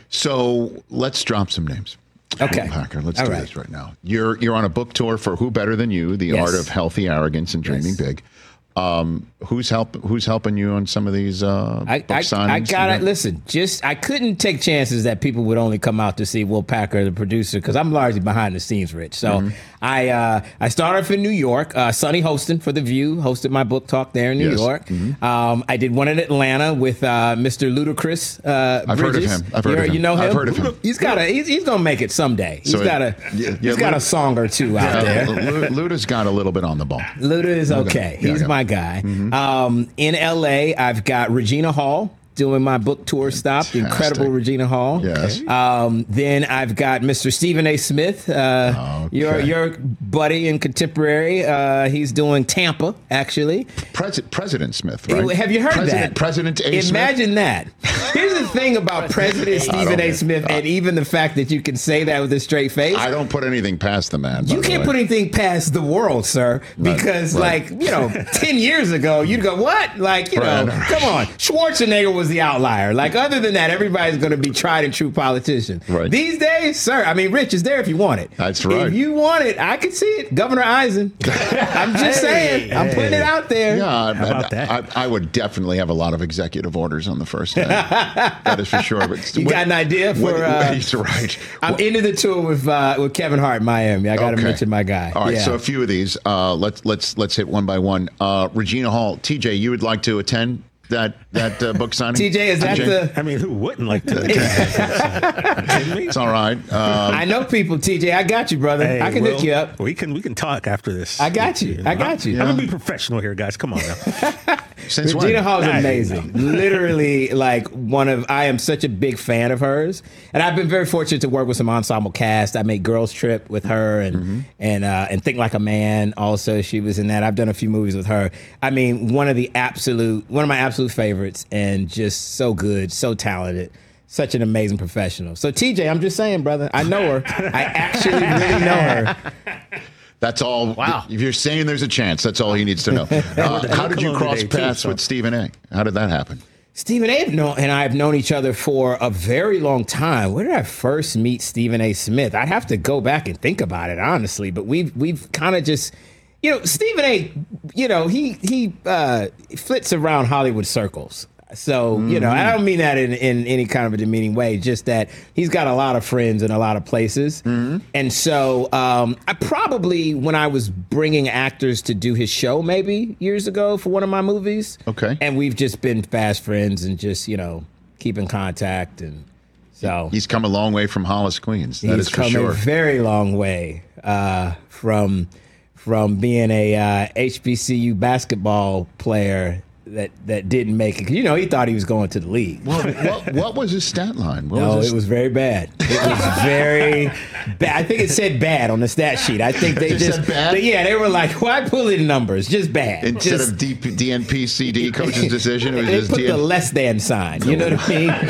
So let's drop some names. Okay. Will Packer, let's All do right. this right now. You're you're on a book tour for Who Better Than You? The Yes. Art of Healthy Arrogance and Dreaming Yes. Big. Um, who's help Who's helping you on some of these uh, I, book I, signings? I gotta You know? listen. Just I couldn't take chances that people would only come out to see Will Packer, the producer, because I'm largely behind the scenes, Rich. So Mm-hmm. I uh, I started off in New York. Uh, Sonny Hostin for The View hosted my book talk there in New Yes. York. Mhm. Um, I did one in Atlanta with uh, Mister Ludacris. Uh, I've heard of Bridges. him. I've heard You're- of him. You know him. I've heard of him. He's got a. He's, he's gonna make it someday. He's So, got a. yeah, he's yeah, got Luda- a song or two out Yeah, there. Lu- Luda's got a little bit on the ball. Luda is okay. Yeah, He's yeah. my guy. Mhm. Um, in L A, I've got Regina Hall doing my book tour stop, the incredible Regina Hall. Yes. Um, then I've got Mister Stephen A. Smith, uh, your your buddy and contemporary. Uh, he's doing Tampa, actually. Pres- President Smith, right? Have you heard President, that? President A. Smith? Imagine that. Here's the thing about President I Stephen don't- A. Smith, and even the fact that you can say that with a straight face. I don't put anything past the man. by You the can't way. put anything past the world, sir, Right, because, right. like, you know, ten years ago, you'd go, what? Like, you know, Right, right. come on. Schwarzenegger was the outlier. Like, other than that, everybody's going to be tried and true politician. Right. These days, sir, I mean, Rich is there if you want it. That's right. If you want it, I can see it. Governor Eisen. I'm just saying. I'm putting it out there. Yeah, I, How about that? I, I would definitely have a lot of executive orders on the first day. That is for sure. But You got an idea for, What, uh, he's right. I'm into the tour with uh, with Kevin Hart in Miami. I got to Okay. mention my guy. All right, Yeah. so a few of these. Uh, let's let's let's hit one by one. Uh, Regina Hall, T J, you would like to attend that that uh, book signing? T J, is that T J? the? I mean, who wouldn't like to? It's all right. Um, I know people, T J. I got you, brother. Hey, I can Will, hook you up. We can we can talk after this. I got you. I got you. I'm gonna be professional here, guys. Come on now. Since when? Regina Hall is Nah, amazing. Literally, like one of. I am such a big fan of hers, and I've been very fortunate to work with some ensemble cast. I made Girls Trip with her, and Mm-hmm. and uh, and Think Like a Man. Also, she was in that. I've done a few movies with her. I mean, one of the absolute, one of my absolute favorites, and just so good, so talented. such an amazing professional. So T J, I'm just saying, brother, I know her. I actually really know her. That's all. Wow. If you're saying there's a chance, that's all he needs to know. Uh, how did you cross paths with Stephen A? How did that happen? Stephen A. and I have known each other for a very long time. Where did I first meet Stephen A. Smith? I'd have to go back and think about it, honestly. But we've we've kind of just, you know, Stephen A. You know, he he uh, flits around Hollywood circles. So, mm-hmm. you know, I don't mean that in, in any kind of a demeaning way, just that he's got a lot of friends in a lot of places. Mm-hmm. And so um, I probably, when I was bringing actors to do his show maybe years ago for one of my movies. Okay. And we've just been fast friends and just, you know, keep in contact. And so. He's come a long way from Hollis, Queens. That is for sure. He's come a very long way uh, from, from being a uh, H B C U basketball player that that didn't make it. 'Cause, you know, he thought he was going to the league. Well, what, what was his stat line? What no, was his... it was very bad. It was very bad. I think it said bad on the stat sheet. I think they It just, said bad? they- yeah, they were like, why pull in numbers? Just bad. Instead Just- of D- DNP-C D, coach's decision, it was they just put D N- the less than sign. You know what I mean?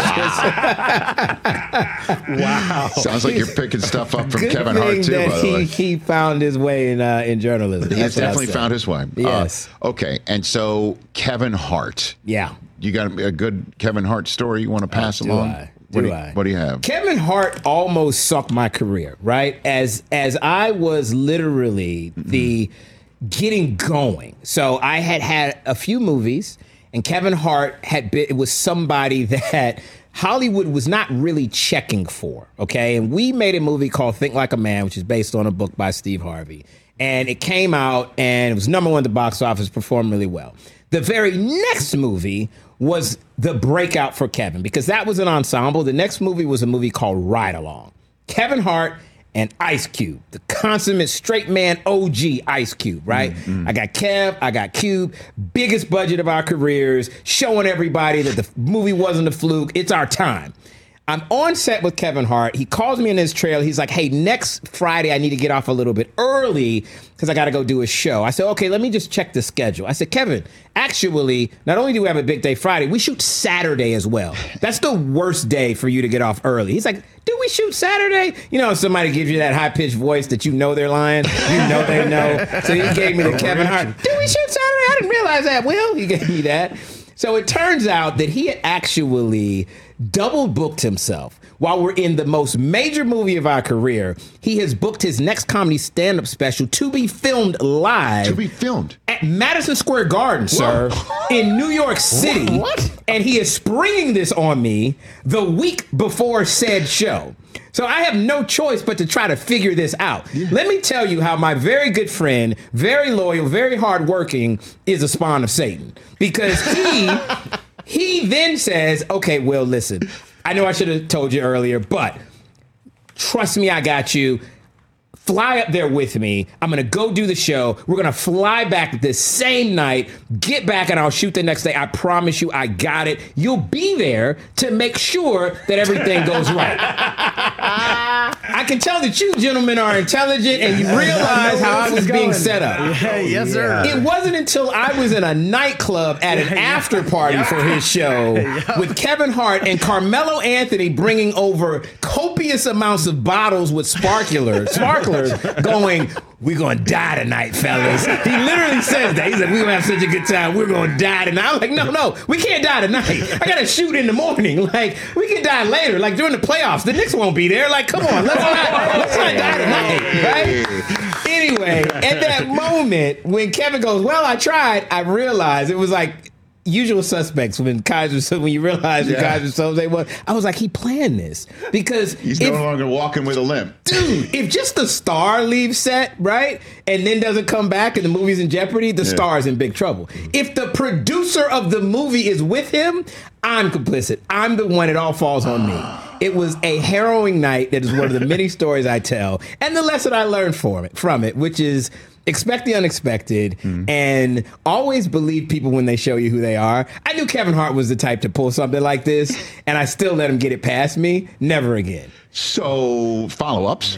Just- wow. Sounds like you're picking stuff up from Good Kevin thing Hart, too, that by the he, way. he found his way in uh, in journalism. He has That's what I'll definitely say. found his way. Yes. Uh, okay, and so Kevin Hart. Yeah. You got a good Kevin Hart story you want to pass Uh, do along? I? What Do you, I? What do you have? Kevin Hart almost sucked my career, right? As as I was literally the getting going. So I had had a few movies, and Kevin Hart had been, it was somebody that Hollywood was not really checking for, okay? And we made a movie called Think Like a Man, which is based on a book by Steve Harvey. And it came out, and it was number one at the box office, performed really well. The very next movie was the breakout for Kevin, because that was an ensemble. The next movie was a movie called Ride Along. Kevin Hart and Ice Cube, the consummate straight man O G Ice Cube, right? Mm-hmm. I got Kev, I got Cube, biggest budget of our careers, showing everybody that the movie wasn't a fluke. It's our time. I'm on set with Kevin Hart. He calls me in his trailer. He's like, hey, next Friday, I need to get off a little bit early because I got to go do a show. I said, okay, let me just check the schedule. I said, Kevin, actually, not only do we have a big day Friday, we shoot Saturday as well. That's the worst day for you to get off early. He's like, do we shoot Saturday? You know, somebody gives you that high-pitched voice that you know they're lying. You know they know. So he gave me the Kevin Hart. Do we shoot Saturday? I didn't realize that. Will, he gave me that. So it turns out that he had actually double booked himself. While we're in the most major movie of our career, he has booked his next comedy stand-up special to be filmed live. To be filmed? At Madison Square Garden, sir, in New York City. What? And he is springing this on me the week before said show. So I have no choice but to try to figure this out. Yeah. Let me tell you how my very good friend, very loyal, very hardworking, is a spawn of Satan. Because he he then says, okay, well, listen, I know I should have told you earlier, but trust me, I got you. Fly up there with me. I'm going to go do the show. We're going to fly back the same night, get back, and I'll shoot the next day. I promise you, I got it. You'll be there to make sure that everything goes right. I can tell that you gentlemen are intelligent and you realize how I was being set up. Yeah, yes, sir. It wasn't until I was in a nightclub at an after party for his show with Kevin Hart and Carmelo Anthony bringing over copious amounts of bottles with sparklers, sparklers going, we're going to die tonight, fellas. He literally says that. He's like, we're going to have such a good time. We're going to die tonight. I'm like, no, no, we can't die tonight. I got to shoot in the morning. Like, we can die later. Like, during the playoffs, the Knicks won't be there. Like, come on, let's not, let's not die tonight, right? Anyway, at that moment, when Kevin goes, well, I tried, I realized it was like Usual Suspects when Kaiser, when you realize yeah. Kaiser Soze was, I was like, he planned this because he's if, no longer walking with a limp, dude. If just the star leaves set, right, and then doesn't come back and the movie's in jeopardy, the yeah. star is in big trouble. If the producer of the movie is with him, I'm complicit. I'm the one. It all falls on me. It was a harrowing night. That is one of the many stories I tell, and the lesson I learned from it, from it, which is. Expect the unexpected mm. and always believe people when they show you who they are. I knew Kevin Hart was the type to pull something like this, and I still let him get it past me. Never again. So, follow-ups.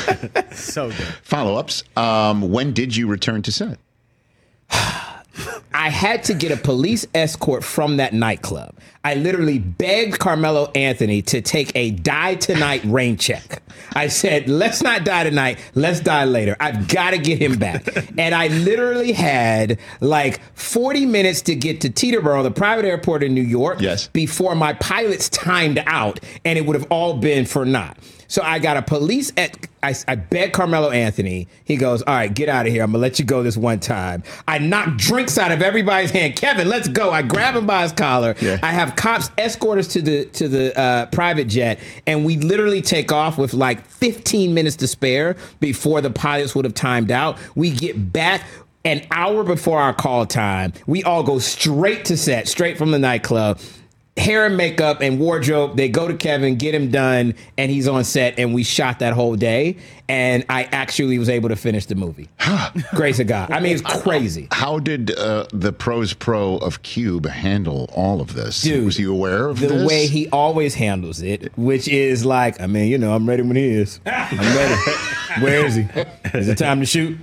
So good. Follow-ups. Um, when did you return to set? I had to get a police escort from that nightclub. I literally begged Carmelo Anthony to take a die tonight rain check. I said, let's not die tonight. Let's die later. I've got to get him back. And I literally had like forty minutes to get to Teterboro, the private airport in New York, yes. before my pilots timed out, and it would have all been for naught. So I got a police, at, I, I begged Carmelo Anthony. He goes, all right, get out of here. I'm going to let you go this one time. I knocked drinks out of everybody's hand. Kevin, let's go. I grab him by his collar. Yeah. I have cops escort us to the to the uh, private jet, and we literally take off with like fifteen minutes to spare before the pilots would have timed out. We get back an hour before our call time. We all go straight to set, straight from the nightclub. Hair and makeup and wardrobe, they go to Kevin, get him done, and he's on set, and we shot that whole day, and I actually was able to finish the movie. Grace of God. I mean, it's crazy. How did uh, the pros pro of Cube handle all of this? Dude, was he aware of the this? The way he always handles it, which is like, I mean, you know, I'm ready when he is. I'm ready. Where is he? Is it time to shoot?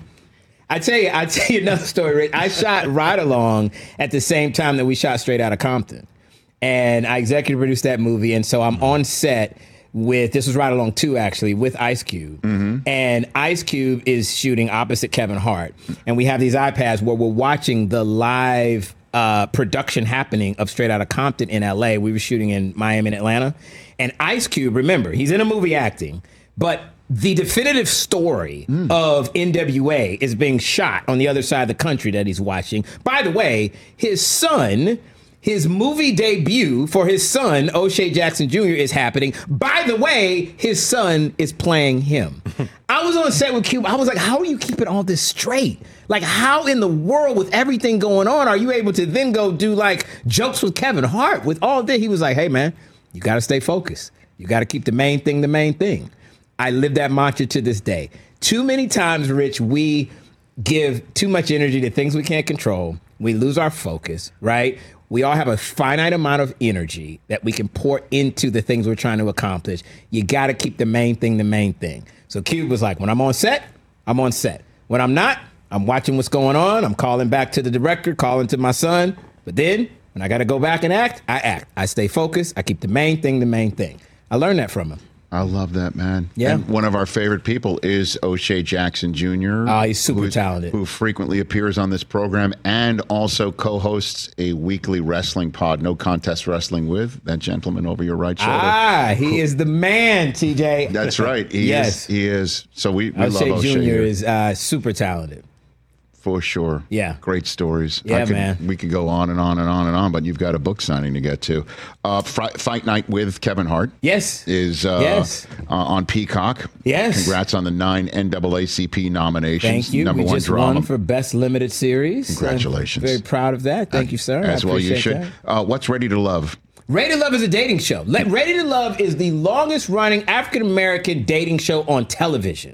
I tell you, I tell you another story, Rick. I shot Ride Along at the same time that we shot Straight Outta Compton. And I executive produced that movie. And so I'm on set with, this was Ride Along two, actually, with Ice Cube. Mm-hmm. And Ice Cube is shooting opposite Kevin Hart. And we have these iPads where we're watching the live uh, production happening of Straight Outta Compton in L A. We were shooting in Miami and Atlanta. And Ice Cube, remember, he's in a movie acting, but the definitive story mm. of N W A is being shot on the other side of the country that he's watching. By the way, his son... His movie debut for his son, O'Shea Jackson Junior, is happening. By the way, his son is playing him. I was on set with Cube. I was like, how are you keeping all this straight? Like, how in the world, with everything going on, are you able to then go do, like, jokes with Kevin Hart with all this? He was like, hey, man, you got to stay focused. You got to keep the main thing the main thing. I live that mantra to this day. Too many times, Rich, we give too much energy to things we can't control. We lose our focus, right? We all have a finite amount of energy that we can pour into the things we're trying to accomplish. You got to keep the main thing the main thing. So Cube was like, when I'm on set, I'm on set. When I'm not, I'm watching what's going on. I'm calling back to the director, calling to my son. But then when I got to go back and act, I act. I stay focused. I keep the main thing the main thing. I learned that from him. I love that, man. Yeah. And one of our favorite people is O'Shea Jackson Junior Oh, he's super talented. Who frequently appears on this program and also co-hosts a weekly wrestling pod, No Contest Wrestling, with that gentleman over your right shoulder. Ah, he who, is the man, T J. That's right. He yes. is. He is. So we, we O'Shea love O'Shea. Junior is uh, super talented. For sure. Yeah. Great stories. Yeah, I could, man. We could go on and on and on and on, but you've got a book signing to get to. Uh, Fr- Fight Night with Kevin Hart. Yes. Is uh, yes. Uh, on Peacock. Yes. Congrats on the nine N double A C P nominations. Thank you. Number we one just drama. won for Best Limited Series. Congratulations. I'm very proud of that. Thank you, sir. As I well you appreciate should. Uh, what's Ready to Love? Ready to Love is a dating show. Ready to Love is the longest running African-American dating show on television.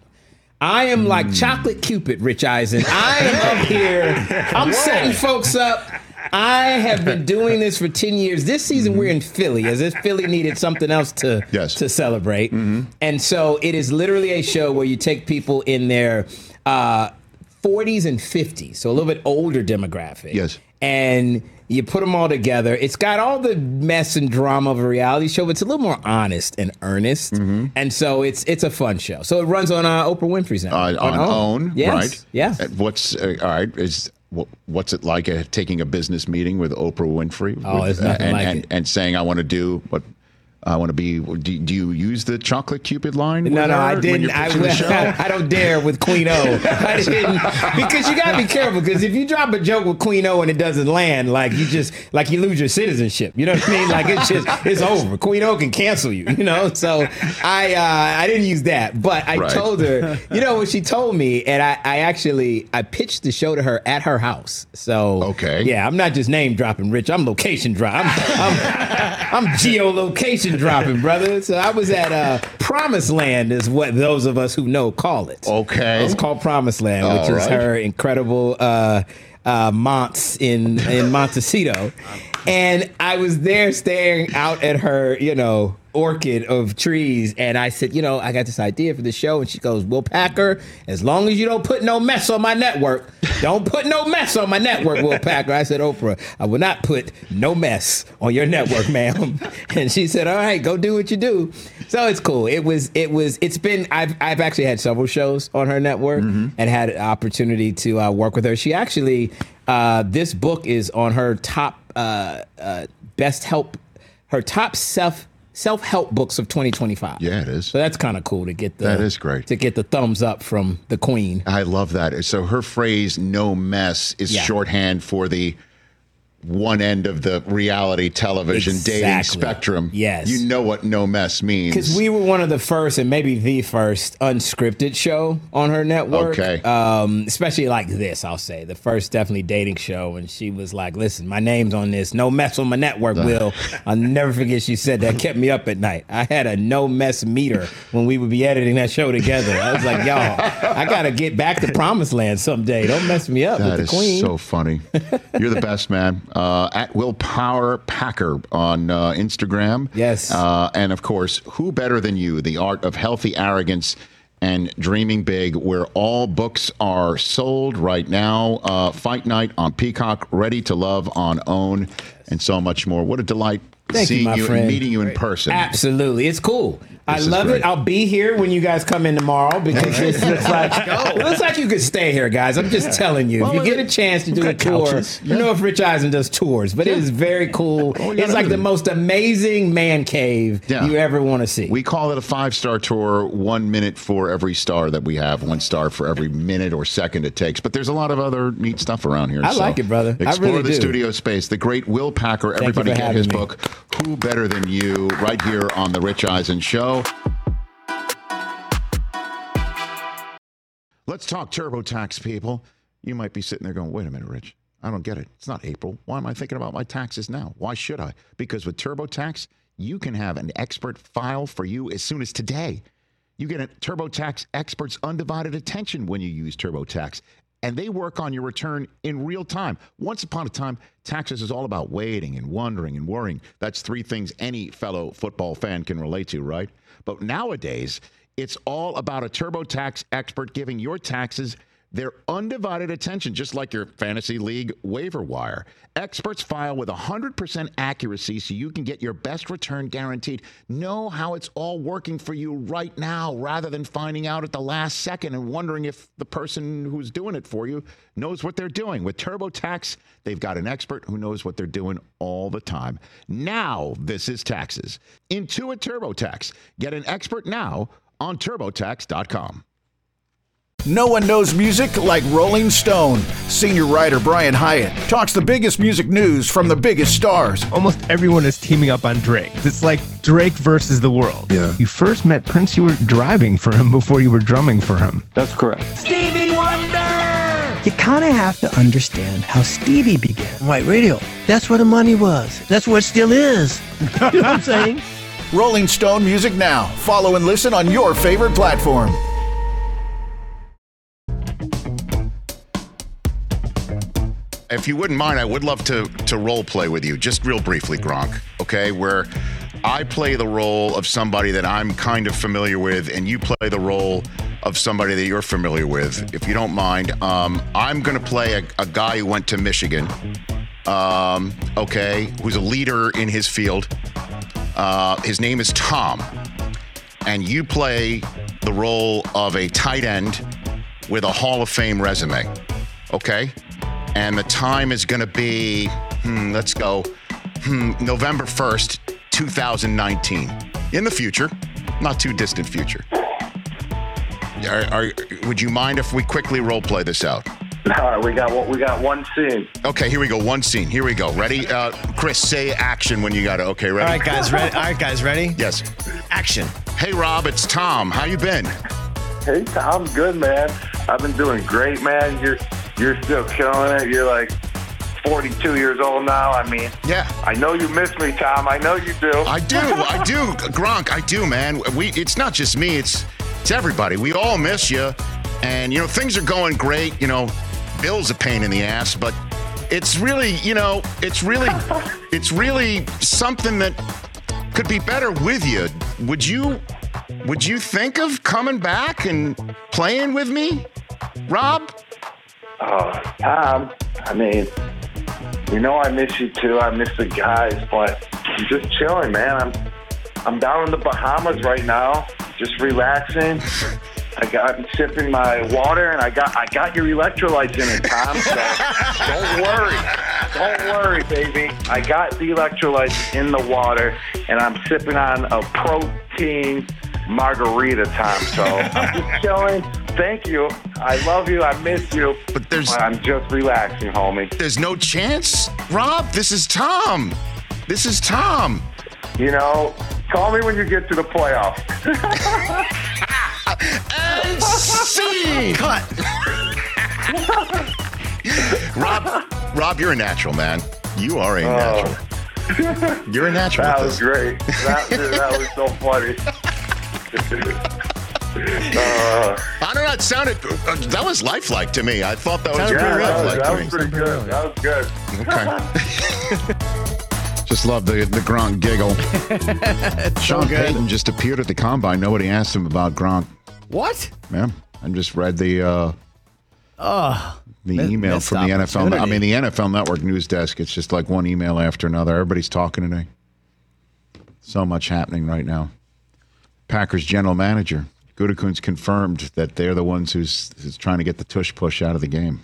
I am like mm. Chocolate Cupid, Rich Eisen. I am up here. I'm setting folks up. I have been doing this for ten years. This season mm-hmm. we're in Philly, as if Philly needed something else to, yes. to celebrate. Mm-hmm. And so it is literally a show where you take people in their uh, forties and fifties, so a little bit older demographic. Yes. And you put them all together. It's got all the mess and drama of a reality show, but it's a little more honest and earnest. Mm-hmm. And so it's it's a fun show. So it runs on uh, Oprah Winfrey's network. Uh, on, on OWN, yes. right? Yeah. Uh, what's uh, all right? Is what's it like uh, taking a business meeting with Oprah Winfrey? Oh, with, it's nothing uh, and, like and, it. And saying, I want to do what. I want to be. Do, do you use the Chocolate Cupid line? No, no, I didn't. I, I, I don't dare with Queen O. I didn't, because you gotta be careful. Because if you drop a joke with Queen O and it doesn't land, like you just like you lose your citizenship. You know what I mean? Like it's just it's over. Queen O can cancel you. You know. So I uh, I didn't use that, but I right. told her. You know what she told me, and I, I actually I pitched the show to her at her house. So okay, yeah, I'm not just name dropping, Rich. I'm location drop. I'm I'm, I'm geolocation dropping, brother. So I was at uh, Promised Land, is what those of us who know call it. Okay, it's called Promised Land, which All is right. her incredible uh, uh, Monts in in Montecito. And I was there staring out at her, you know, orchid of trees. And I said, you know, I got this idea for the show. And she goes, Will Packer, as long as you don't put no mess on my network, don't put no mess on my network, Will Packer. I said, Oprah, I will not put no mess on your network, ma'am. And she said, all right, go do what you do. So it's cool. It was, it was, it's been, I've, I've actually had several shows on her network mm-hmm. and had an opportunity to uh, work with her. She actually, uh, this book is on her top uh, uh, best help, her top self self-help books of twenty twenty-five. Yeah, it is. So that's kind of cool to get the that is great to get the thumbs up from the queen. I love that. So her phrase "no mess" is yeah. shorthand for the one end of the reality television exactly. dating spectrum. Yes. You know what no mess means. Because we were one of the first, and maybe the first, unscripted show on her network. Okay. Um, especially like this, I'll say. The first definitely dating show. And she was like, listen, my name's on this. No mess on my network, Will. I'll never forget she said that. Kept me up at night. I had a no mess meter when we would be editing that show together. I was like, y'all, I got to get back to Promised Land someday. Don't mess me up that with the queen. That is so funny. You're the best, man. Uh, at Will Power Packer on uh, Instagram. Yes. Uh, and of course, who better than you? The Art of Healthy Arrogance and Dreaming Big, where all books are sold right now. Uh, Fight Night on Peacock, Ready to Love on OWN, and so much more. What a delight Thank seeing you, my you friend. and meeting you in person. Absolutely. It's cool. This I love great. it. I'll be here when you guys come in tomorrow because this looks like it looks like you could stay here, guys. I'm just telling you. Well, if you get a chance to do a tour, couches. you know if Rich Eisen does tours, but yeah. it is very cool. Oh, it's like the most amazing man cave yeah. you ever want to see. We call it a five-star tour, one minute for every star that we have, one star for every minute or second it takes. But there's a lot of other neat stuff around here. I so like it, brother. Explore I really the do. studio space. The great Will Packer. Thank Everybody get his me. book, Who Better Than You, right here on The Rich Eisen Show. Let's talk TurboTax, people. You might be sitting there going, wait a minute, Rich. I don't get it. It's not April. Why am I thinking about my taxes now? Why should I? Because with TurboTax, you can have an expert file for you as soon as today. You get a TurboTax expert's undivided attention when you use TurboTax, and they work on your return in real time. Once upon a time, taxes is all about waiting and wondering and worrying. That's three things any fellow football fan can relate to, right? But nowadays, it's all about a TurboTax expert giving your taxes their undivided attention, just like your fantasy league waiver wire. Experts file with one hundred percent accuracy so you can get your best return guaranteed. Know how it's all working for you right now rather than finding out at the last second and wondering if the person who's doing it for you knows what they're doing. With TurboTax, they've got an expert who knows what they're doing all the time. Now, this is taxes. Intuit TurboTax. Get an expert now on TurboTax dot com. No one knows music like Rolling Stone. Senior writer Brian Hyatt talks the biggest music news from the biggest stars. Almost everyone is teaming up on Drake. It's like Drake versus the world. Yeah. You first met Prince, you were driving for him before you were drumming for him. That's correct. Stevie Wonder! You kind of have to understand how Stevie began. White radio. That's where the money was. That's where it still is. You know what I'm saying? Rolling Stone Music Now. Follow and listen on your favorite platform. If you wouldn't mind, I would love to to role play with you, just real briefly, Gronk, okay? Where I play the role of somebody that I'm kind of familiar with, and you play the role of somebody that you're familiar with, if you don't mind. Um, I'm going to play a, a guy who went to Michigan, um, okay, who's a leader in his field. Uh, his name is Tom, and you play the role of a tight end with a Hall of Fame resume, okay? And the time is going to be, hmm, let's go, hmm, November first, two thousand nineteen. In the future, not too distant future. Are, are, would you mind if we quickly role play this out? All right, we got what we got one scene. Okay, here we go. One scene. Here we go. Ready? Uh, Chris, say action when you got it. Okay, ready? All right, guys. Ready? All right, guys. Ready? Yes. Action. Hey, Rob. It's Tom. How you been? Hey, Tom. Good, man. I've been doing great, man. You're you're still killing it. You're like forty-two years old now. I mean, yeah. I know you miss me, Tom. I know you do. I do. I do. Gronk, I do, man. We. It's not just me. It's it's everybody. We all miss you. And, you know, things are going great. You know, Bill's a pain in the ass, but it's really, you know, it's really, it's really something that could be better with you. Would you, would you think of coming back and playing with me, Rob? Oh, Tom, I mean, you know I miss you too. I miss the guys, but I'm just chilling, man. I'm I'm down in the Bahamas right now, just relaxing. I got I'm sipping my water, and I got I got your electrolytes in it, Tom. So don't worry, don't worry, baby. I got the electrolytes in the water, and I'm sipping on a protein margarita, Tom. So I'm just chilling. Thank you. I love you. I miss you. But there's but I'm just relaxing, homie. There's no chance, Rob. This is Tom. This is Tom. You know, call me when you get to the playoffs. And scene. Cut. Rob, Rob, you're a natural, man. You are a natural. Oh. You're a natural. That was great. That, that was so funny. uh, I don't know. It sounded. Uh, that was lifelike to me. I thought that was yeah, pretty that was, lifelike that to was me. pretty good. That was good. Okay. Just love the the Gronk giggle. Sean so good. Payton just appeared at the combine. Nobody asked him about Gronk. What? Yeah, I just read the uh, oh, the mi- email missed from the N F L. I opportunity. mean, the N F L Network news desk. It's just like one email after another. Everybody's talking today. So much happening right now. Packers general manager Gutekunst confirmed that they're the ones who's, who's trying to get the tush push out of the game.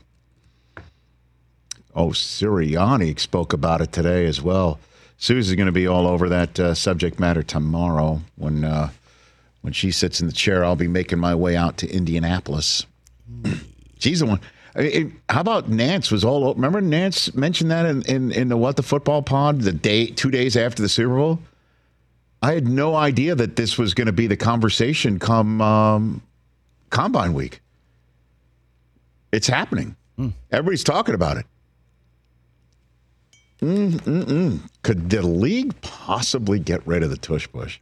Oh, Sirianni spoke about it today as well. Susie's going to be all over that uh, subject matter tomorrow when uh, when she sits in the chair. I'll be making my way out to Indianapolis. She's the one. I mean, how about Nance was all over? Remember Nance mentioned that in, in, in the What the Football Pod the day two days after the Super Bowl? I had no idea that this was going to be the conversation come um, Combine Week. It's happening. Mm. Everybody's talking about it. Mm-mm-mm. Could the league possibly get rid of the tush push?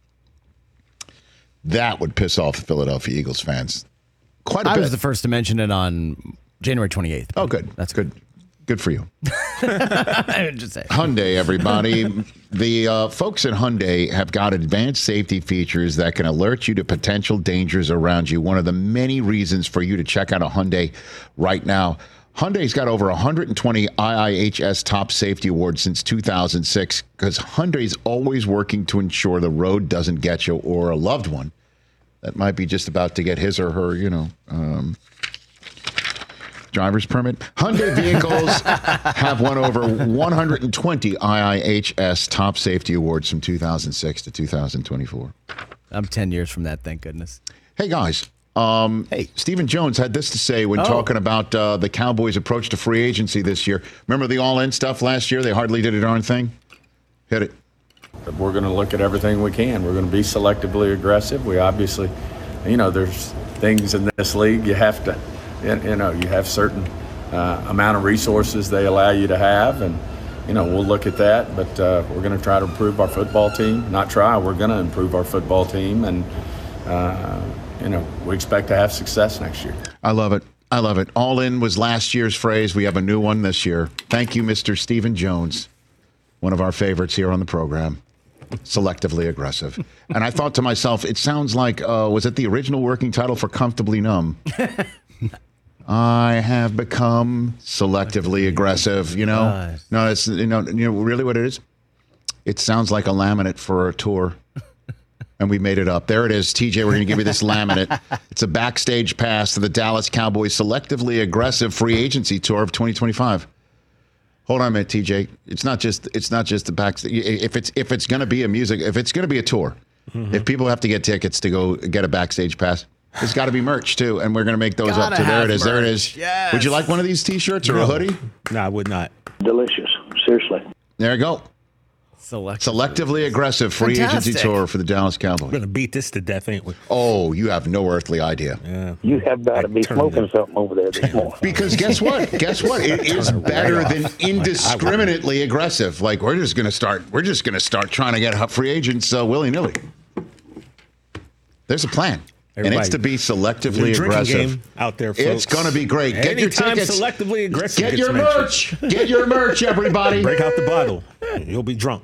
That would piss off the Philadelphia Eagles fans quite a I bit. was the first to mention it on January twenty-eighth. Oh, good. That's good. Good for you. I would just say. Hyundai, everybody. The uh, folks at Hyundai have got advanced safety features that can alert you to potential dangers around you. One of the many reasons for you to check out a Hyundai right now. Hyundai's got over one hundred twenty I I H S top safety awards since two thousand six because Hyundai's always working to ensure the road doesn't get you or a loved one that might be just about to get his or her, you know, um, driver's permit. Hyundai vehicles have won over one hundred twenty I I H S top safety awards from two thousand six to two thousand twenty-four. I'm ten years from that, thank goodness. Hey, guys. Um, hey, Stephen Jones had this to say when Oh. talking about uh, the Cowboys' approach to free agency this year. Remember the all-in stuff last year? They hardly did a darn thing. Hit it. We're going to look at everything we can. We're going to be selectively aggressive. We obviously, you know, there's things in this league you have to, you know, you have certain uh, amount of resources they allow you to have, and you know, we'll look at that. But uh, we're going to try to improve our football team. Not try. We're going to improve our football team, and uh, you know, we expect to have success next year. I love it. I love it. All in was last year's phrase. We have a new one this year. Thank you, Mister Stephen Jones, one of our favorites here on the program. Selectively aggressive. And I thought to myself, it sounds like, uh, was it the original working title for Comfortably Numb? I have become selectively aggressive, you know? Nice. No, it's, you know, you know, really what it is? It sounds like a laminate for a tour. And we made it up. There it is. T J, we're going to give you this laminate. It's a backstage pass to the Dallas Cowboys selectively aggressive free agency tour of twenty twenty-five. Hold on a minute, T J. It's not just it's not just the backstage. If it's if it's going to be a music, if it's going to be a tour, mm-hmm. if people have to get tickets to go get a backstage pass, there's got to be merch too, and we're going to make those Gotta up too. There have it is. There it merch. is. Yes. Would you like one of these T-shirts or No. a hoodie? No, I would not. Delicious. Seriously. There you go. Select- Selectively aggressive free Fantastic. agency tour for the Dallas Cowboys. We're gonna beat this to death, ain't we? Oh, you have no earthly idea. Yeah. You have got to be turned smoking it. something over there this morning. Because guess what? Guess what? It is better than indiscriminately aggressive. Like we're just gonna start. We're just gonna start trying to get free agents uh, willy nilly. There's a plan. And it's to be selectively There's a drinking aggressive. game out there, It's folks. going to be great. Get your Anytime tickets. selectively aggressive Get gets your mentioned. merch. Get your merch, everybody. Break out the bottle. You'll be drunk.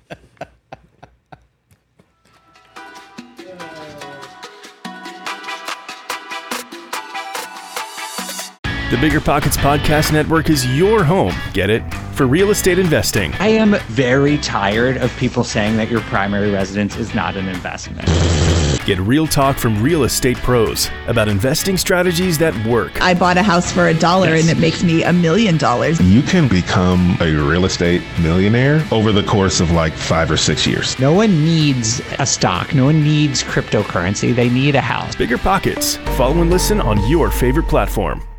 The Bigger Pockets Podcast Network is your home, get it, for real estate investing. I am very tired of people saying that your primary residence is not an investment. Get real talk from real estate pros about investing strategies that work. I bought a house for a dollar Yes. and it makes me a million dollars. You can become a real estate millionaire over the course of like five or six years. No one needs a stock. No one needs cryptocurrency. They need a house. Bigger Pockets. Follow and listen on your favorite platform.